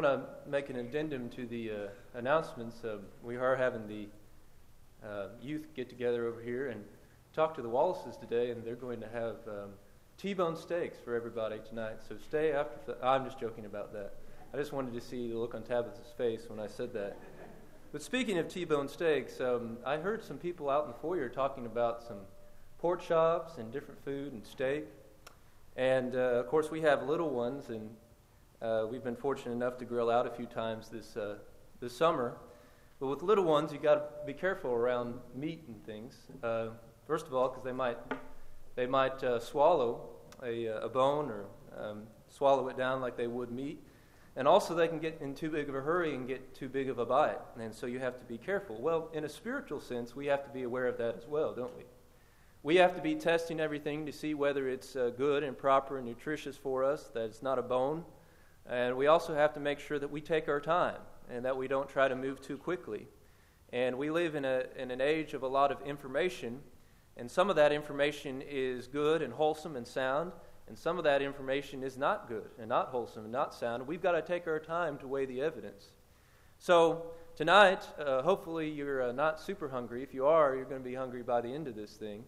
to make an addendum to the announcements. We are having the youth get together over here and talk to the Wallaces today, and they're going to have T-bone steaks for everybody tonight. So stay after. I'm just joking about that. I just wanted to see the look on Tabitha's face when I said that. But speaking of T-bone steaks, I heard some people out in the foyer talking about some pork chops and different food and steak. And, of course, we have little ones, and we've been fortunate enough to grill out a few times this summer. But with little ones, you got to be careful around meat and things. First of all, because they might swallow a bone or swallow it down like they would meat. And also they can get in too big of a hurry and get too big of a bite. And so you have to be careful. Well, in a spiritual sense, we have to be aware of that as well, don't we? We have to be testing everything to see whether it's good and proper and nutritious for us, that it's not a bone. And we also have to make sure that we take our time and that we don't try to move too quickly. And we live in an age of a lot of information, and some of that information is good and wholesome and sound, and some of that information is not good and not wholesome and not sound. We've got to take our time to weigh the evidence. So tonight, hopefully you're not super hungry. If you are, you're going to be hungry by the end of this thing.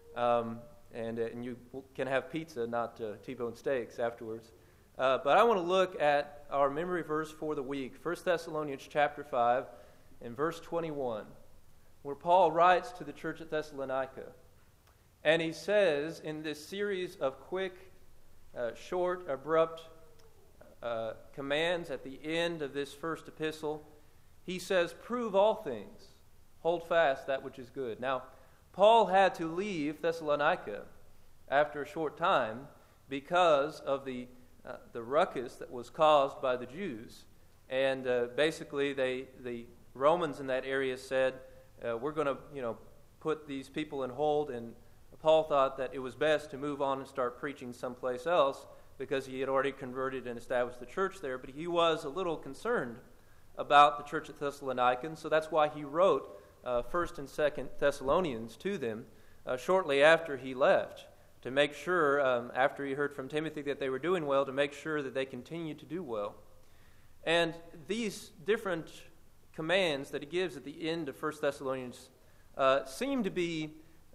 And you can have pizza, not T-bone steaks afterwards. But I want to look at our memory verse for the week, 1 Thessalonians chapter 5 and verse 21, where Paul writes to the church at Thessalonica. And he says in this series of quick, short, abrupt commands at the end of this first epistle, he says, prove all things, hold fast that which is good. Now, Paul had to leave Thessalonica after a short time because of the ruckus that was caused by the Jews. And basically, the Romans in that area said, we're going to, put these people in hold. And Paul thought that it was best to move on and start preaching someplace else because he had already converted and established the church there. But he was a little concerned about the church at Thessalonica, and so that's why he wrote 1st and 2nd Thessalonians to them shortly after he left, to make sure, after he heard from Timothy that they were doing well, to make sure that they continued to do well. And these different commands that he gives at the end of 1 Thessalonians seem to be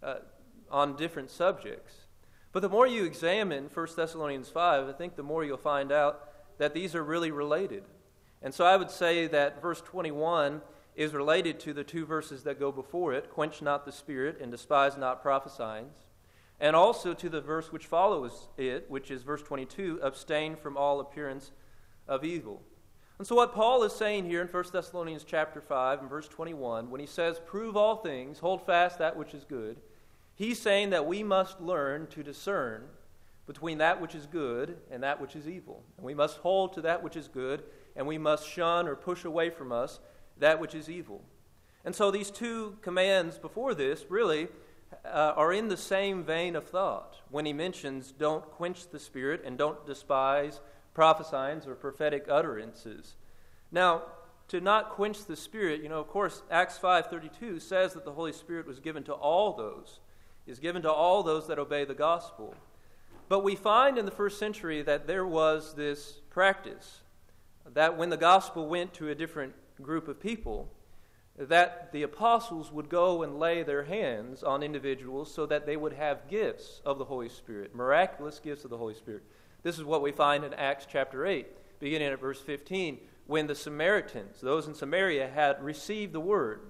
on different subjects. But the more you examine 1 Thessalonians 5, I think the more you'll find out that these are really related. And so I would say that verse 21 is related to the two verses that go before it, quench not the spirit and despise not prophesying, and also to the verse which follows it, which is verse 22, abstain from all appearance of evil. And so what Paul is saying here in 1 Thessalonians chapter 5 and verse 21, when he says, prove all things, hold fast that which is good, he's saying that we must learn to discern between that which is good and that which is evil. And we must hold to that which is good, and we must shun or push away from us that which is evil. And so these two commands before this really are in the same vein of thought when he mentions don't quench the spirit and don't despise prophesyings or prophetic utterances. Now, to not quench the spirit, of course, Acts 5:32 says that the Holy Spirit was given to all those, is given to all those that obey the gospel. But we find in the first century that there was this practice that when the gospel went to a different group of people, that the apostles would go and lay their hands on individuals so that they would have gifts of the Holy Spirit, miraculous gifts of the Holy Spirit. This is what we find in Acts chapter 8, beginning at verse 15, when the Samaritans, those in Samaria, had received the word.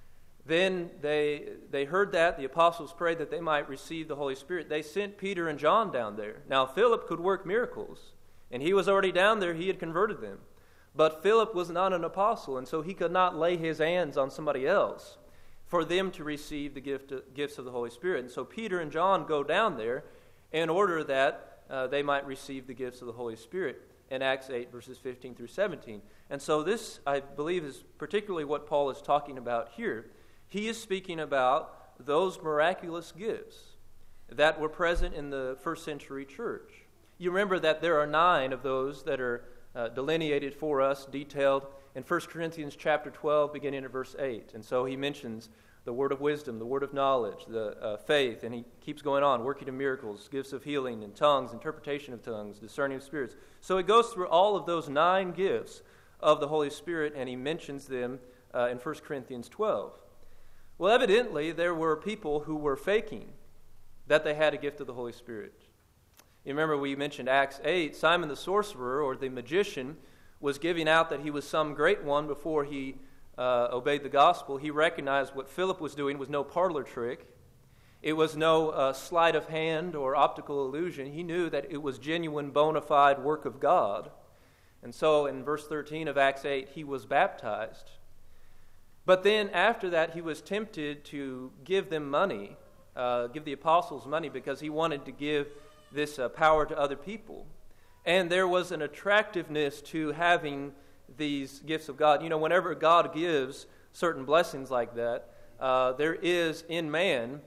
Then they heard that, the apostles prayed that they might receive the Holy Spirit. They sent Peter and John down there. Now Philip could work miracles, and he was already down there, he had converted them. But Philip was not an apostle, and so he could not lay his hands on somebody else for them to receive the gifts of the Holy Spirit. And so Peter and John go down there in order that they might receive the gifts of the Holy Spirit in Acts 8, verses 15 through 17. And so this, I believe, is particularly what Paul is talking about here. He is speaking about those miraculous gifts that were present in the first century church. You remember that there are 9 of those that are delineated for us, detailed in 1 Corinthians chapter 12, beginning at verse 8. And so he mentions the word of wisdom, the word of knowledge, the faith, and he keeps going on, working of miracles, gifts of healing, and tongues, interpretation of tongues, discerning of spirits. So he goes through all of those 9 gifts of the Holy Spirit, and he mentions them in 1 Corinthians 12. Well, evidently, there were people who were faking that they had a gift of the Holy Spirit. You remember we mentioned Acts 8, Simon the sorcerer, or the magician, was giving out that he was some great one before he obeyed the gospel. He recognized what Philip was doing was no parlor trick. It was no sleight of hand or optical illusion. He knew that it was genuine, bona fide work of God. And so in verse 13 of Acts 8, he was baptized. But then after that, he was tempted to give them money, give the apostles money, because he wanted to give this power to other people. And there was an attractiveness to having these gifts of God. You know, whenever God gives certain blessings like that, there is in man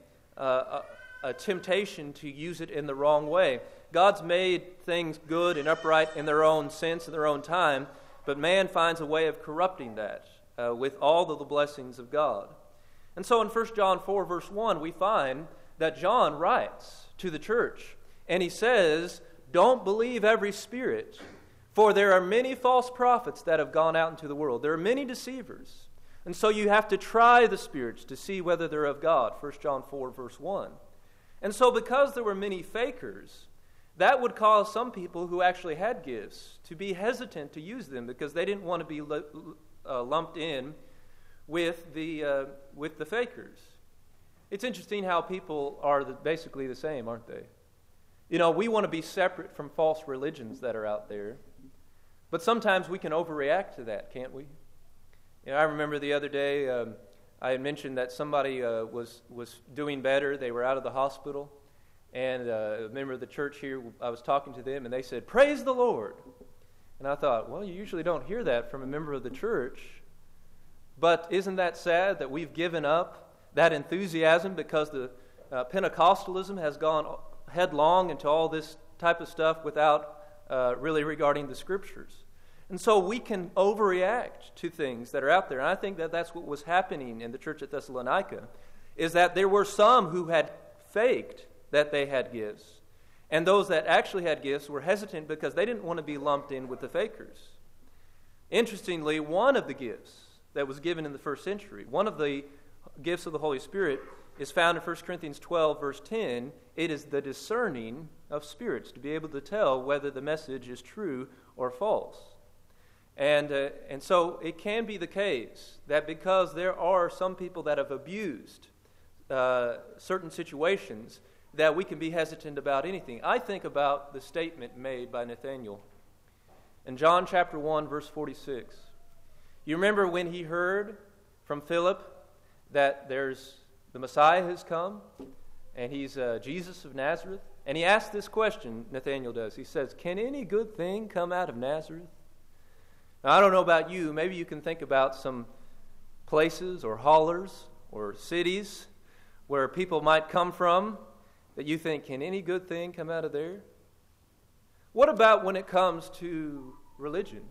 a temptation to use it in the wrong way. God's made things good and upright in their own sense, in their own time, but man finds a way of corrupting that with all of the blessings of God. And so in 1 John 4, verse 1, we find that John writes to the church, and he says, "Don't believe every spirit, for there are many false prophets that have gone out into the world." There are many deceivers. And so you have to try the spirits to see whether they're of God, 1 John 4, verse 1. And so because there were many fakers, that would cause some people who actually had gifts to be hesitant to use them because they didn't want to be lumped in with the fakers. It's interesting how people are basically the same, aren't they? You know, we want to be separate from false religions that are out there, but sometimes we can overreact to that, can't we? You know, I remember the other day I had mentioned that somebody was doing better. They were out of the hospital, and a member of the church here, I was talking to them, and they said, "Praise the Lord." And I thought, well, you usually don't hear that from a member of the church, but isn't that sad that we've given up that enthusiasm because the Pentecostalism has gone headlong into all this type of stuff without really regarding the Scriptures? And so we can overreact to things that are out there. And I think that that's what was happening in the church at Thessalonica, is that there were some who had faked that they had gifts. And those that actually had gifts were hesitant because they didn't want to be lumped in with the fakers. Interestingly, one of the gifts that was given in the first century, one of the gifts of the Holy Spirit, is found in 1 Corinthians 12, verse 10. It is the discerning of spirits, to be able to tell whether the message is true or false. And so it can be the case that because there are some people that have abused certain situations, that we can be hesitant about anything. I think about the statement made by Nathanael in John chapter 1, verse 46. You remember when he heard from Philip that the Messiah has come, and he's Jesus of Nazareth? And he asked this question, Nathanael does. He says, "Can any good thing come out of Nazareth?" Now, I don't know about you. Maybe you can think about some places or hollers or cities where people might come from that you think, can any good thing come out of there? What about when it comes to religion?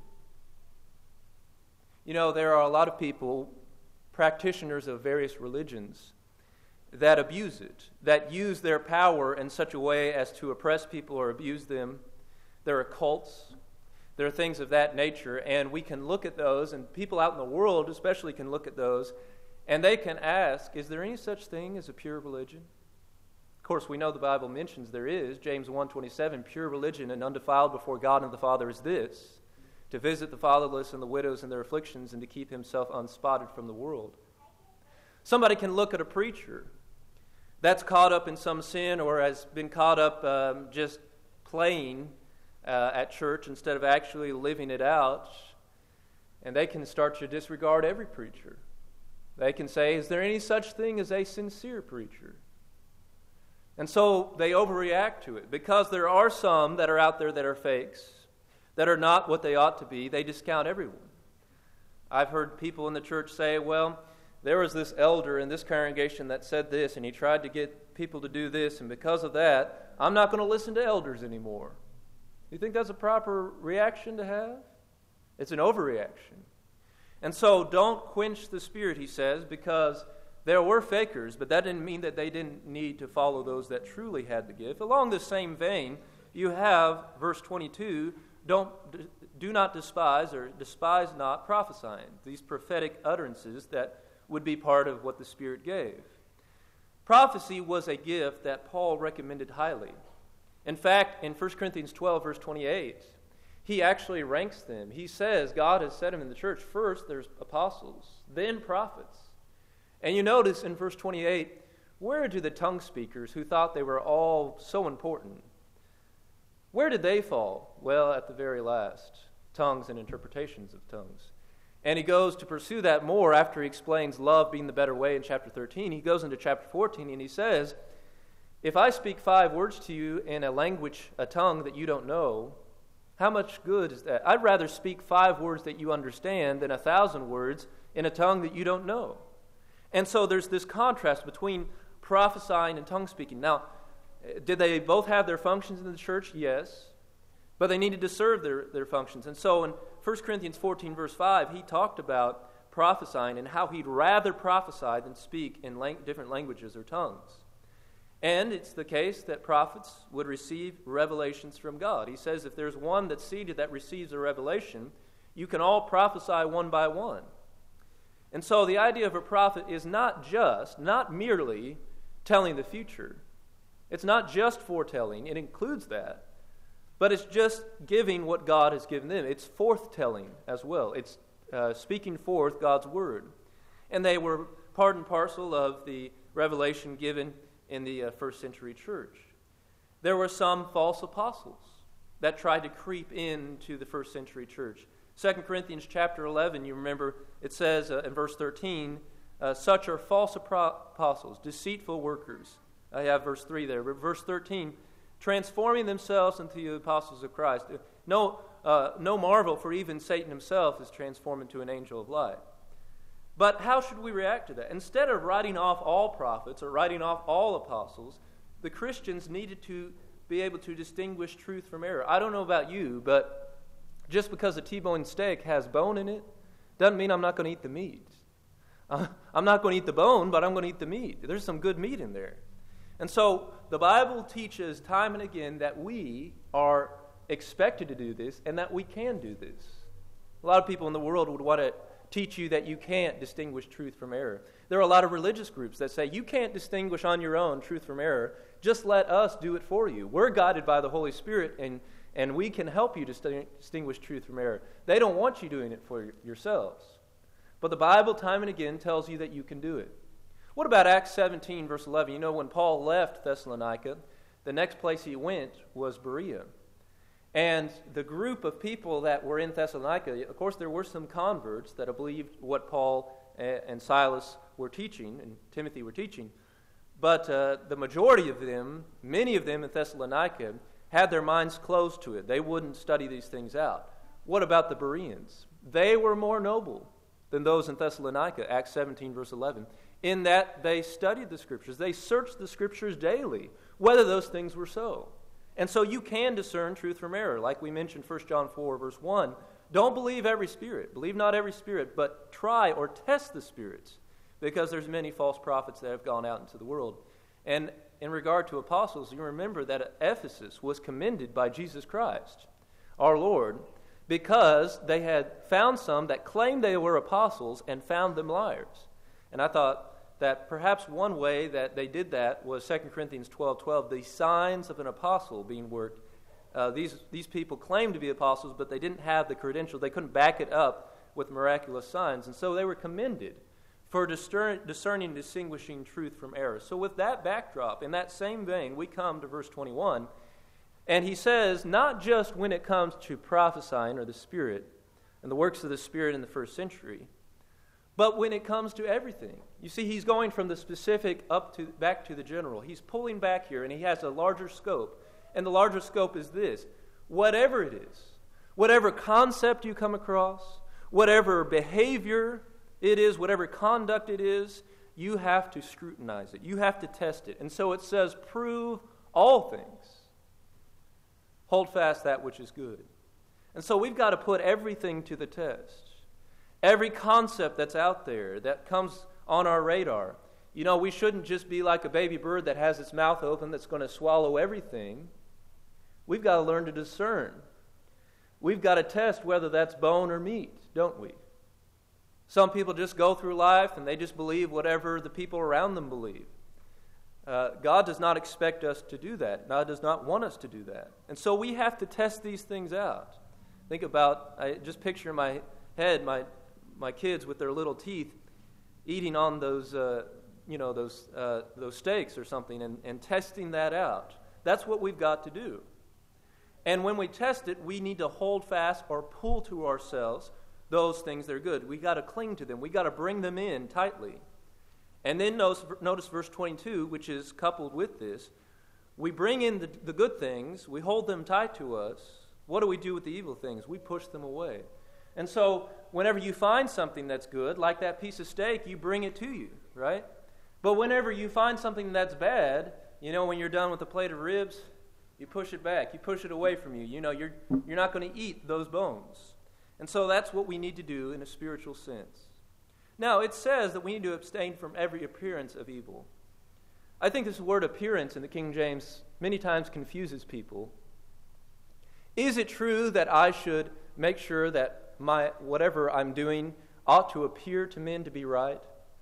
You know, there are a lot of people, practitioners of various religions, that abuse it, that use their power in such a way as to oppress people or abuse them. There are cults. There are things of that nature, and we can look at those, and people out in the world especially can look at those, and they can ask, is there any such thing as a pure religion? Of course, we know the Bible mentions there is. James 1:27, pure religion and undefiled before God and the Father is this, to visit the fatherless and the widows in their afflictions and to keep himself unspotted from the world. Somebody can look at a preacher that's caught up in some sin or has been caught up just playing at church instead of actually living it out, and they can start to disregard every preacher. They can say, is there any such thing as a sincere preacher? And so they overreact to it because there are some that are out there that are fakes, that are not what they ought to be. They discount everyone. I've heard people in the church say, well, there was this elder in this congregation that said this, and he tried to get people to do this, and because of that, I'm not going to listen to elders anymore. You think that's a proper reaction to have? It's an overreaction. And so don't quench the Spirit, he says, because there were fakers, but that didn't mean that they didn't need to follow those that truly had the gift. Along the same vein, you have verse 22, do not despise or despise not prophesying, these prophetic utterances that would be part of what the Spirit gave. Prophecy was a gift that Paul recommended highly. In fact, in 1 Corinthians 12, verse 28, he actually ranks them. He says God has set them in the church. First, there's apostles, then prophets. And you notice in verse 28, where do the tongue speakers who thought they were all so important, where did they fall? Well, at the very last, tongues and interpretations of tongues. And he goes to pursue that more after he explains love being the better way in chapter 13. He goes into chapter 14 and he says, if I speak 5 words to you in a language, a tongue that you don't know, how much good is that? I'd rather speak 5 words that you understand than 1,000 words in a tongue that you don't know. And so there's this contrast between prophesying and tongue speaking. Now, did they both have their functions in the church? Yes. But they needed to serve their functions. And so in 1 Corinthians 14, verse 5, he talked about prophesying and how he'd rather prophesy than speak in different languages or tongues. And it's the case that prophets would receive revelations from God. He says if there's one that's seated that receives a revelation, you can all prophesy one by one. And so the idea of a prophet is not merely telling the future. It's not just foretelling. It includes that. But it's just giving what God has given them. It's forthtelling as well. It's speaking forth God's word. And they were part and parcel of the revelation given in the first century church. There were some false apostles that tried to creep into the first century church. 2 Corinthians chapter 11, you remember, it says in verse 13, such are false apostles, deceitful workers. I have verse 3 there, but verse 13, transforming themselves into the apostles of Christ. No marvel, for even Satan himself is transformed into an angel of light. But how should we react to that? Instead of writing off all prophets or writing off all apostles, the Christians needed to be able to distinguish truth from error. I don't know about you, but just because a T-bone steak has bone in it doesn't mean I'm not going to eat the meat. I'm not going to eat the bone, but I'm going to eat the meat. There's some good meat in there. And so the Bible teaches time and again that we are expected to do this and that we can do this. A lot of people in the world would want to teach you that you can't distinguish truth from error. There are a lot of religious groups that say you can't distinguish on your own truth from error. Just let us do it for you. We're guided by the Holy Spirit, and we can help you to distinguish truth from error. They don't want you doing it for yourselves. But the Bible time and again tells you that you can do it. What about Acts 17, verse 11? You know, when Paul left Thessalonica, the next place he went was Berea. And the group of people that were in Thessalonica, of course, there were some converts that believed what Paul and Silas were teaching and Timothy were teaching. But the majority of them, many of them in Thessalonica, had their minds closed to it. They wouldn't study these things out. What about the Bereans? They were more noble than those in Thessalonica, Acts 17, verse 11, in that they studied the Scriptures. They searched the Scriptures daily, whether those things were so. And so you can discern truth from error. Like we mentioned 1 John 4, verse 1, don't believe every spirit. Believe not every spirit, but try or test the spirits, because there's many false prophets that have gone out into the world. And in regard to apostles, you remember that Ephesus was commended by Jesus Christ, our Lord, because they had found some that claimed they were apostles and found them liars. And I thought that perhaps one way that they did that was 2 Corinthians 12:12, the signs of an apostle being worked. These people claimed to be apostles, but they didn't have the credentials. They couldn't back it up with miraculous signs. And so they were commended for discerning, distinguishing truth from error. So with that backdrop, in that same vein, we come to verse 21. And he says, not just when it comes to prophesying or the Spirit and the works of the Spirit in the first century, but when it comes to everything. You see, he's going from the specific back to the general. He's pulling back here, and he has a larger scope. And the larger scope is this. Whatever it is, whatever concept you come across, whatever behavior it is, whatever conduct it is, you have to scrutinize it. You have to test it. And so it says, prove all things. Hold fast that which is good. And so we've got to put everything to the test. Every concept that's out there that comes on our radar. You know, we shouldn't just be like a baby bird that has its mouth open that's going to swallow everything. We've got to learn to discern. we've got to test whether that's bone or meat, don't we? Some people just go through life and they just believe whatever the people around them believe. God does not expect us to do that. God does not want us to do that. And so we have to test these things out. Think about, I just picture in my head my kids with their little teeth eating on those steaks or something and testing that out. That's what we've got to do. And when we test it, we need to hold fast or pull to ourselves those things that are good. We've got to cling to them. We've got to bring them in tightly. And then notice verse 22, which is coupled with this. We bring in the good things. We hold them tight to us. What do we do with the evil things? We push them away. And so whenever you find something that's good, like that piece of steak, you bring it to you, right? But whenever you find something that's bad, when you're done with a plate of ribs, you push it back. You push it away from you. You're not going to eat those bones. And so that's what we need to do in a spiritual sense. Now, it says that we need to abstain from every appearance of evil. I think this word appearance in the King James many times confuses people. Is it true that I should make sure that whatever I'm doing ought to appear to men to be right?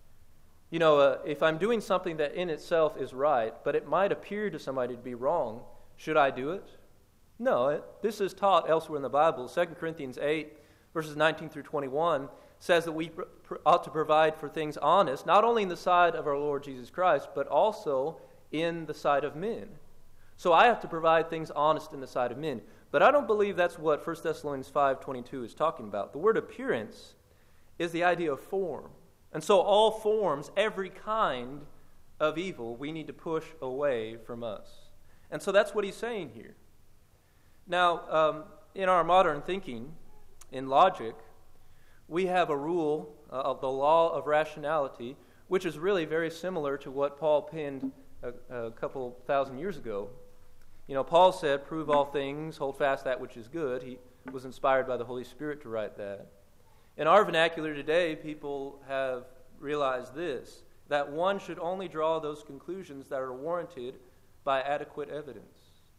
If I'm doing something that in itself is right, but it might appear to somebody to be wrong, should I do it? No, this is taught elsewhere in the Bible. 2 Corinthians 8, verses 19 through 21, says that we ought to provide for things honest, not only in the sight of our Lord Jesus Christ, but also in the sight of men. So I have to provide things honest in the sight of men. But I don't believe that's what 1 Thessalonians 5:22 is talking about. The word appearance is the idea of form. And so all forms, every kind of evil, we need to push away from us. And so that's what he's saying here. Now, in our modern thinking, in logic, we have a rule of the law of rationality, which is really very similar to what Paul penned a couple thousand years ago. Paul said, prove all things, hold fast that which is good. He was inspired by the Holy Spirit to write that. In our vernacular today, people have realized this, that one should only draw those conclusions that are warranted by adequate evidence.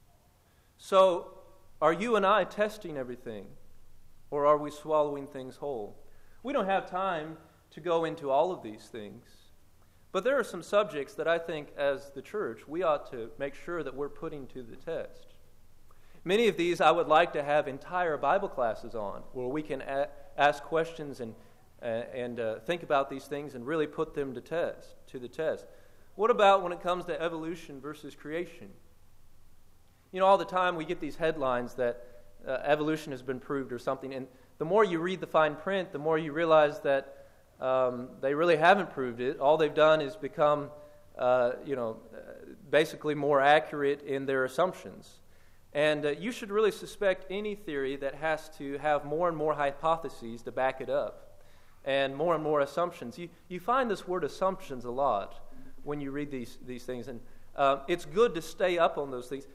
So, are you and I testing everything, or are we swallowing things whole? We don't have time to go into all of these things, but there are some subjects that I think as the church we ought to make sure that we're putting to the test. Many of these I would like to have entire Bible classes on, where we can ask questions and think about these things and really put them to the test. What about when it comes to evolution versus creation? All the time we get these headlines that evolution has been proved or something, and the more you read the fine print, the more you realize that they really haven't proved it. All they've done is become, basically more accurate in their assumptions. And you should really suspect any theory that has to have more and more hypotheses to back it up, and more assumptions. You find this word assumptions a lot when you read these things, and it's good to stay up on those things.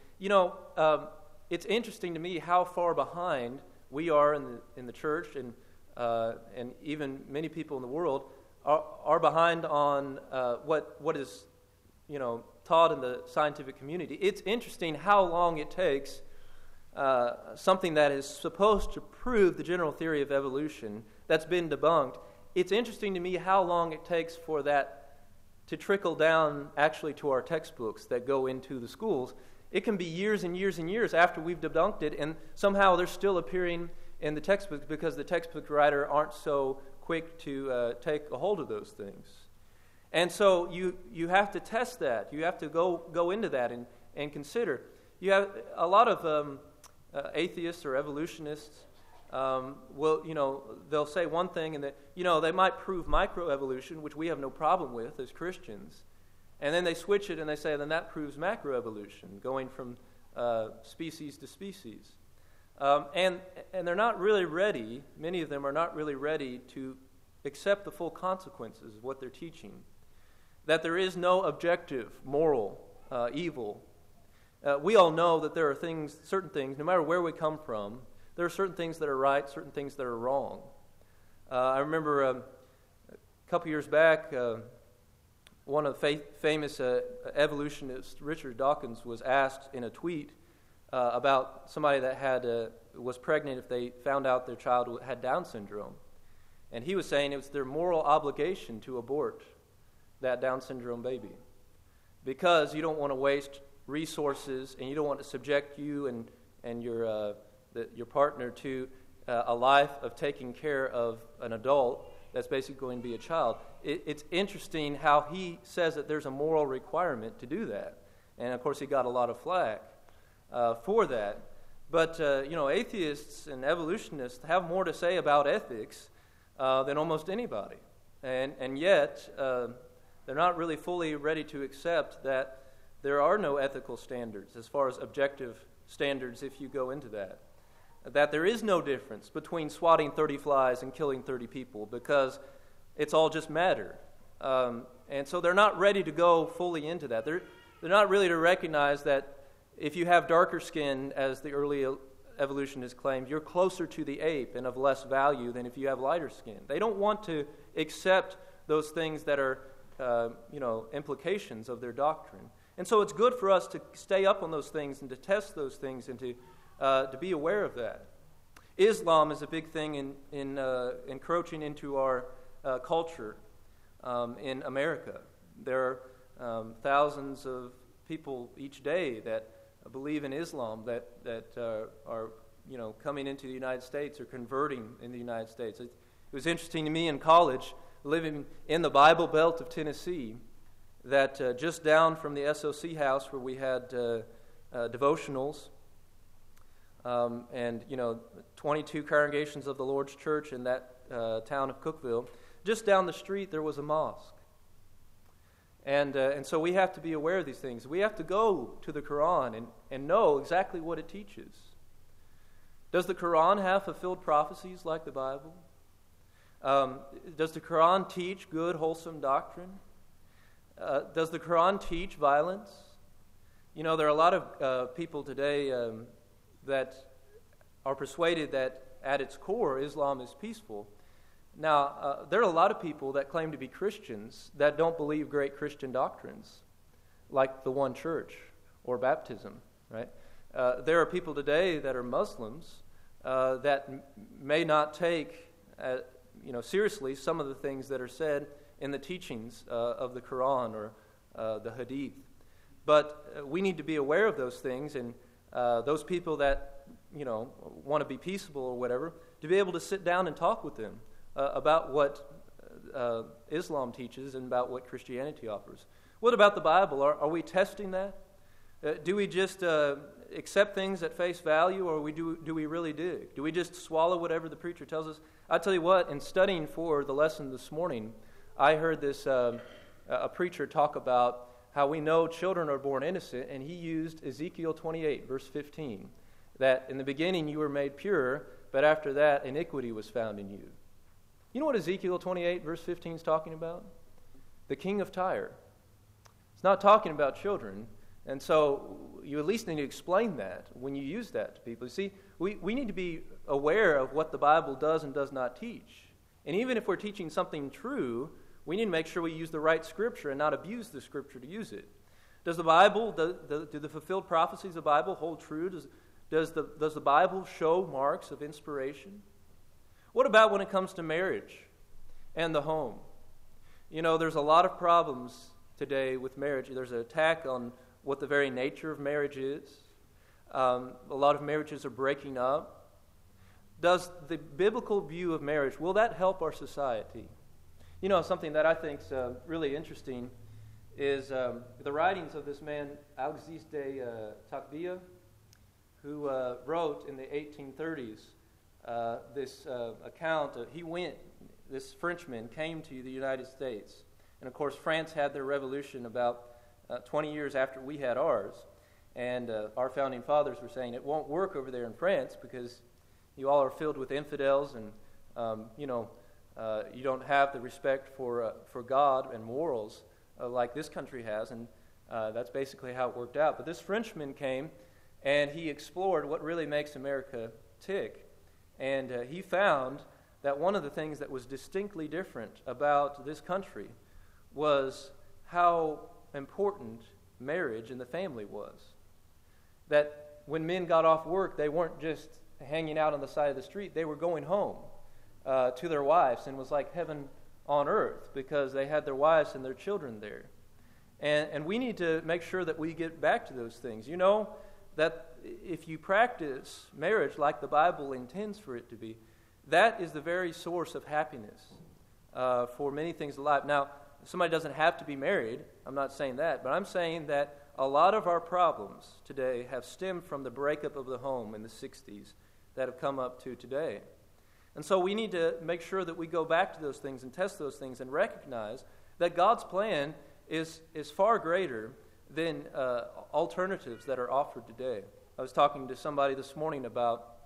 It's interesting to me how far behind we are in the church, and even many people in the world are behind on what is taught in the scientific community. It's interesting how long it takes something that is supposed to prove the general theory of evolution that's been debunked. It's interesting to me how long it takes for that to trickle down actually to our textbooks that go into the schools. It can be years and years and years after we've debunked it, and somehow they're still appearing in the textbooks because the textbook writer aren't so quick to take a hold of those things. And so you have to test that. You have to go into that and consider. You have a lot of atheists or evolutionists they'll say one thing, and that they might prove microevolution, which we have no problem with as Christians, and then they switch it and they say then that proves macroevolution, going from species to species, and they're not really ready. Many of them are not really ready to accept the full consequences of what they're teaching. That there is no objective moral evil. We all know that there are certain things, no matter where we come from, there are certain things that are right, certain things that are wrong. I remember a couple years back, one of the famous evolutionists, Richard Dawkins, was asked in a tweet about somebody that was pregnant if they found out their child had Down syndrome. And he was saying it was their moral obligation to abort that Down syndrome baby because you don't want to waste resources and you don't want to subject you and your partner to a life of taking care of an adult that's basically going to be a child. It's interesting how he says that there's a moral requirement to do that. And, of course, he got a lot of flack for that. But, atheists and evolutionists have more to say about ethics than almost anybody. And yet, they're not really fully ready to accept that there are no ethical standards as far as objective standards if you go into that. That there is no difference between swatting 30 flies and killing 30 people because it's all just matter. And so they're not ready to go fully into that. They're not really to recognize that if you have darker skin, as the early evolutionists claimed, you're closer to the ape and of less value than if you have lighter skin. They don't want to accept those things that are, implications of their doctrine. And so it's good for us to stay up on those things and to test those things and to be aware of that. Islam is a big thing in encroaching into our culture in America. There are thousands of people each day that believe in Islam that are coming into the United States or converting in the United States. It was interesting to me in college, living in the Bible Belt of Tennessee, that just down from the SOC house where we had devotionals, and 22 congregations of the Lord's Church in that town of Cookeville, just down the street there was a mosque. And so we have to be aware of these things. We have to go to the Quran and know exactly what it teaches. Does the Quran have fulfilled prophecies like the Bible? Does the Quran teach good, wholesome doctrine? Does the Quran teach violence? There are a lot of people today that are persuaded that at its core Islam is peaceful. Now, there are a lot of people that claim to be Christians that don't believe great Christian doctrines, like the one church or baptism, right? There are people today that are Muslims that may not take, seriously some of the things that are said in the teachings of the Quran or the Hadith. But we need to be aware of those things, and those people that, want to be peaceable or whatever, to be able to sit down and talk with them about what Islam teaches and about what Christianity offers. What about the Bible? Are we testing that? Do we just accept things at face value, or do we really dig? Do we just swallow whatever the preacher tells us? I'll tell you what, in studying for the lesson this morning, I heard this a preacher talk about how we know children are born innocent, and he used Ezekiel 28, verse 15, that in the beginning you were made pure, but after that iniquity was found in you. You know what Ezekiel 28, verse 15 is talking about? The king of Tyre. It's not talking about children, and so you at least need to explain that when you use that to people. You see, we need to be aware of what the Bible does and does not teach. And even if we're teaching something true, we need to make sure we use the right Scripture and not abuse the Scripture to use it. Does the Bible, do the fulfilled prophecies of the Bible hold true? Does the Bible show marks of inspiration? What about when it comes to marriage and the home? There's a lot of problems today with marriage. There's an attack on what the very nature of marriage is. A lot of marriages are breaking up. Does the biblical view of marriage, will that help our society? Something that I think is really interesting is the writings of this man, Al-Aziz de Taqviyya, who wrote in the 1830s this account. This Frenchman came to the United States. And, of course, France had their revolution about 20 years after we had ours. And our founding fathers were saying it won't work over there in France because you all are filled with infidels and, you don't have the respect for God and morals like this country has. And that's basically how it worked out. But this Frenchman came, and he explored what really makes America tick. And he found that one of the things that was distinctly different about this country was how important marriage and the family was. That when men got off work, they weren't just hanging out on the side of the street. They were going home to their wives, and it was like heaven on earth because they had their wives and their children there. And we need to make sure that we get back to those things. You know that if you practice marriage like the Bible intends for it to be, that is the very source of happiness for many things in life. Now, somebody doesn't have to be married. I'm not saying that. But I'm saying that a lot of our problems today have stemmed from the breakup of the home in the 60s that have come up to today. And so we need to make sure that we go back to those things and test those things and recognize that God's plan is far greater than alternatives that are offered today. I was talking to somebody this morning about,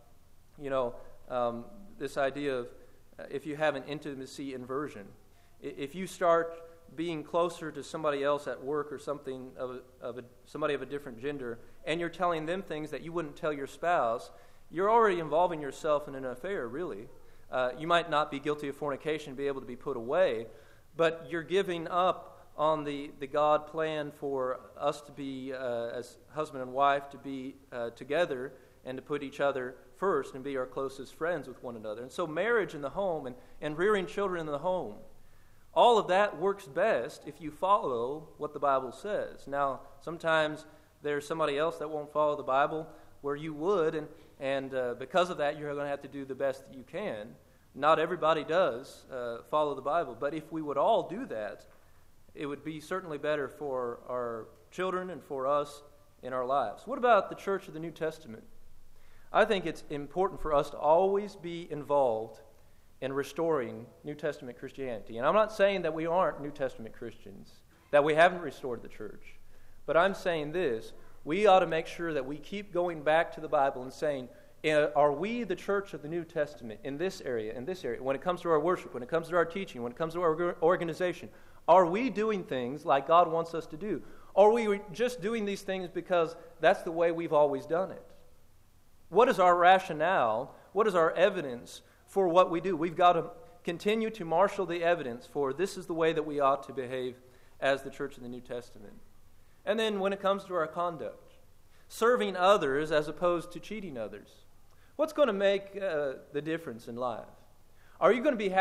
this idea of if you have an intimacy inversion. If you start being closer to somebody else at work or something somebody of a different gender, and you're telling them things that you wouldn't tell your spouse, you're already involving yourself in an affair, really. You might not be guilty of fornication, be able to be put away, but you're giving up on the God plan for us to be, as husband and wife, to be together and to put each other first and be our closest friends with one another. And so marriage in the home and rearing children in the home, all of that works best if you follow what the Bible says. Now, sometimes there's somebody else that won't follow the Bible where you would, and because of that, you're going to have to do the best that you can. Not everybody does follow the Bible, but if we would all do that, it would be certainly better for our children and for us in our lives. What about the Church of the New Testament? I think it's important for us to always be involved in restoring New Testament Christianity. And I'm not saying that we aren't New Testament Christians, that we haven't restored the church. But I'm saying this: we ought to make sure that we keep going back to the Bible and saying, are we the church of the New Testament in this area, when it comes to our worship, when it comes to our teaching, when it comes to our organization? Are we doing things like God wants us to do? Or are we just doing these things because that's the way we've always done it? What is our rationale? What is our evidence for what we do? We've got to continue to marshal the evidence for this is the way that we ought to behave as the church of the New Testament. And then when it comes to our conduct, serving others as opposed to cheating others. What's going to make the difference in life? Are you going to be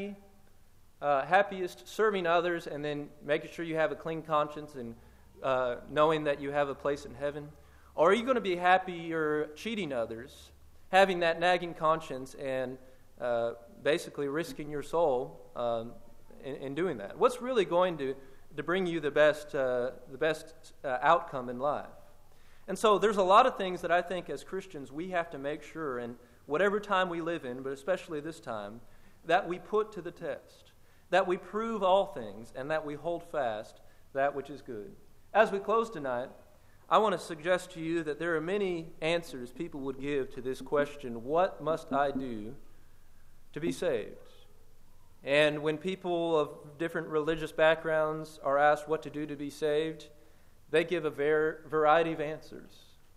happiest serving others and then making sure you have a clean conscience and knowing that you have a place in heaven? Or are you going to be happier cheating others, having that nagging conscience and basically risking your soul in doing that? What's really going to bring you the best outcome in life? And so there's a lot of things that I think as Christians we have to make sure, in whatever time we live in, but especially this time, that we put to the test, that we prove all things, and that we hold fast that which is good. As we close tonight, I want to suggest to you that there are many answers people would give to this question, what must I do to be saved? And when people of different religious backgrounds are asked what to do to be saved, they give a variety of answers.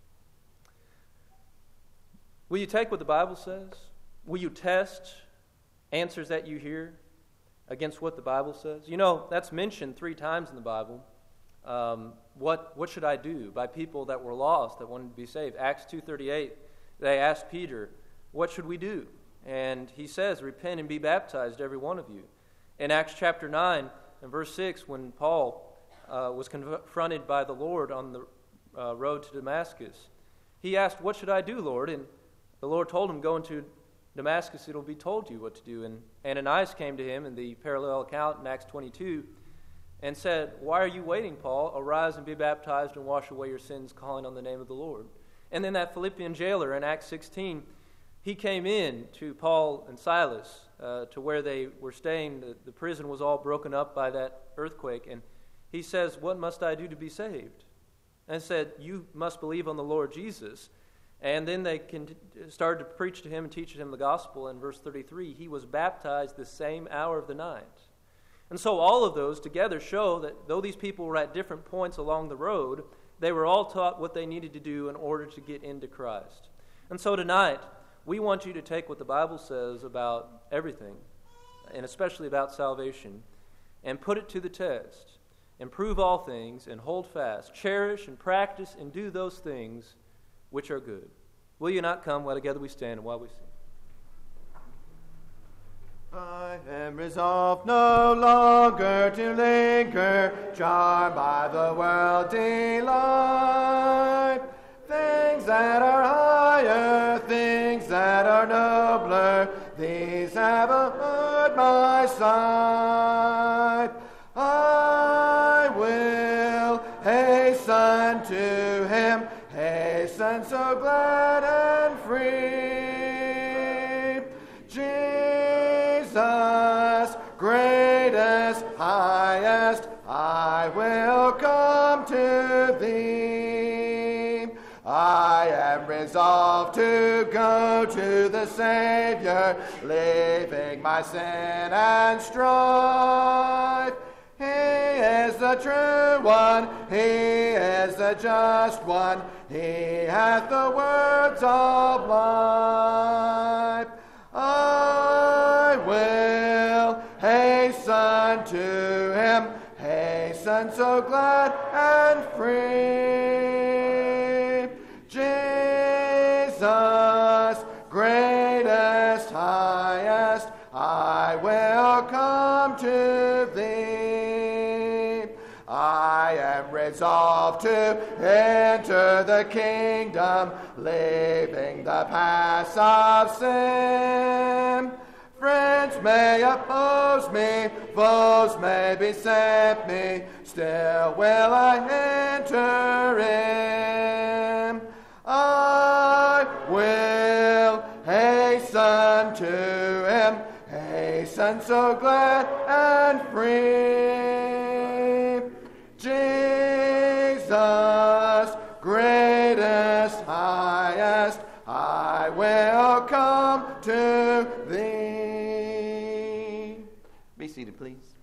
Will you take what the Bible says? Will you test answers that you hear against what the Bible says? You know, that's mentioned 3 times in the Bible. What should I do by people that were lost, that wanted to be saved? Acts 2:38, they asked Peter, what should we do? And he says, repent and be baptized, every one of you. In Acts chapter 9 and verse 6, when Paul was confronted by the Lord on the road to Damascus, he asked, what should I do, Lord? And the Lord told him, go into Damascus, it'll be told you what to do. And Ananias came to him in the parallel account in Acts 22 and said, why are you waiting, Paul? Arise and be baptized and wash away your sins, calling on the name of the Lord. And then that Philippian jailer in Acts 16, he came in to Paul and Silas to where they were staying. The prison was all broken up by that earthquake. And he says, what must I do to be saved? And said, you must believe on the Lord Jesus. And then they started to preach to him and teach him the gospel. In verse 33, he was baptized the same hour of the night. And so all of those together show that though these people were at different points along the road, they were all taught what they needed to do in order to get into Christ. And so tonight, we want you to take what the Bible says about everything, and especially about salvation, and put it to the test, and prove all things, and hold fast, cherish and practice and do those things which are good. Will you not come while together we stand and while we sing? I am resolved no longer to linger, charmed by the worldly life. Things that are higher, things that are nobler, these have allured my sight. I will hasten to him, hasten so glad and free. Jesus, greatest, highest, I will come to thee. I am resolved to go to the Savior, leaving my sin and strife. He is the true one, he is the just one, he hath the words of life. I will hasten to him, hasten so glad and free. Jesus, greatest, highest, I will come to thee. I am resolved to enter the kingdom, leaving the paths of sin. Friends may oppose me, foes may beset me, still will I enter in. I will hasten to him, hasten so glad and free. Jesus, greatest, highest, I will come to thee. Be seated, please.